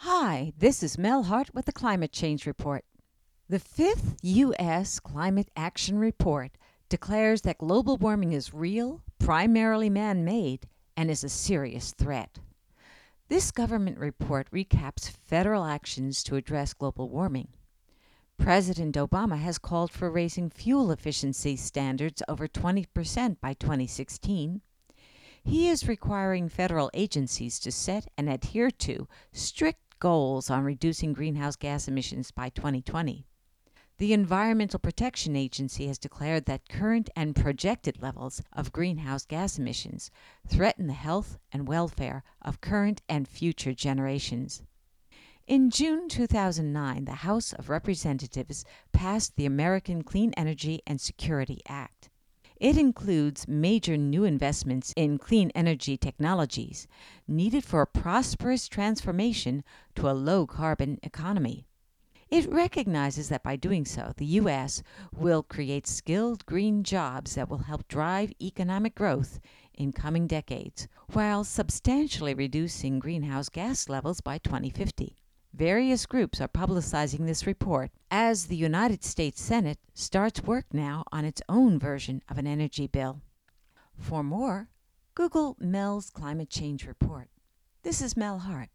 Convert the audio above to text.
Hi, this is Mel Hart with the Climate Change Report. The fifth U.S. Climate Action Report declares that global warming is real, primarily man made, and is a serious threat. This government report recaps federal actions to address global warming. President Obama has called for raising fuel efficiency standards over 20% by 2016. He is requiring federal agencies to set and adhere to strict goals on reducing greenhouse gas emissions by 2020. The Environmental Protection Agency has declared that current and projected levels of greenhouse gas emissions threaten the health and welfare of current and future generations. In June 2009, the House of Representatives passed the American Clean Energy and Security Act. It includes major new investments in clean energy technologies needed for a prosperous transformation to a low-carbon economy. It recognizes that by doing so, the U.S. will create skilled green jobs that will help drive economic growth in coming decades, while substantially reducing greenhouse gas levels by 2050. Various groups are publicizing this report as the United States Senate starts work now on its own version of an energy bill. For more, Google Mel's Climate Change Report. This is Mel Hart.